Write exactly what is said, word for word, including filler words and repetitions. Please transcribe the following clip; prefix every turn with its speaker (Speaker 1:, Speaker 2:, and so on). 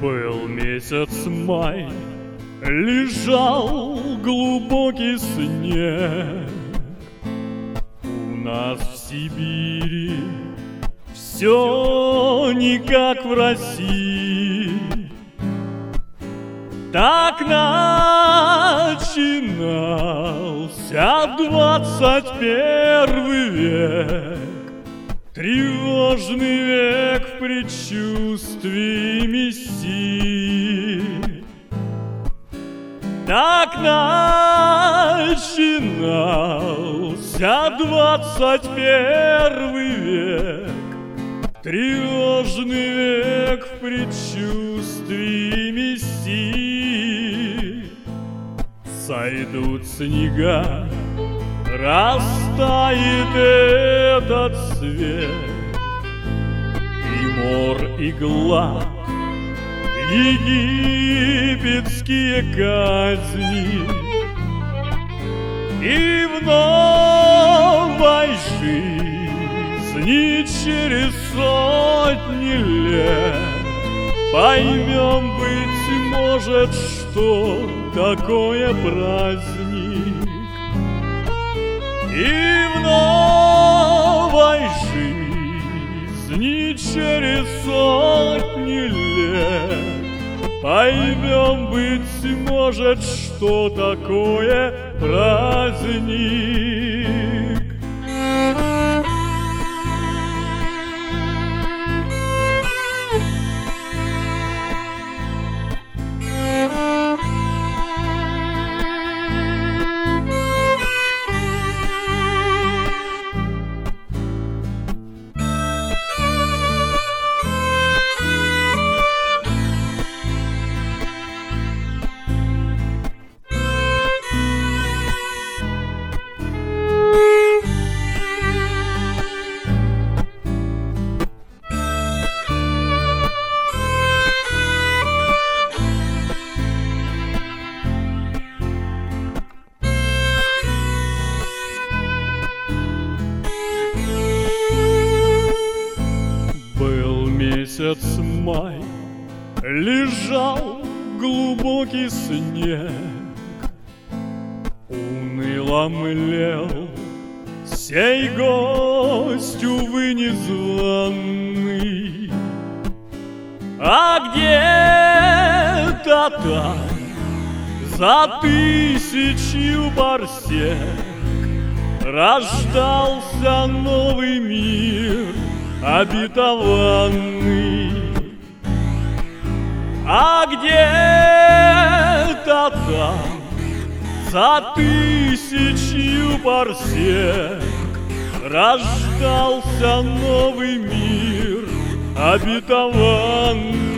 Speaker 1: Был месяц май, лежал глубокий снег. У нас в Сибири все не как в России. Так начинался двадцать первый век, тревожный век в предчувствии Мессии. Так начинался двадцать первый век, тревожный век в предчувствии Мессии. Сойдут снега, растает этот свет, и мор, и глад, египетские казни, и в новой жизни через сотни лет поймем, быть может, что такое праздник. И в новой жизни через сотни лет поймем, быть может, что такое праздник. Месяц май, лежал глубокий снег, уныло млел сей гость, увы, незваный. А где-то там, за тысячью парсек, рождался новый мир обетованный. А где-то там, за тысячью парсек, рождался новый мир обетованный.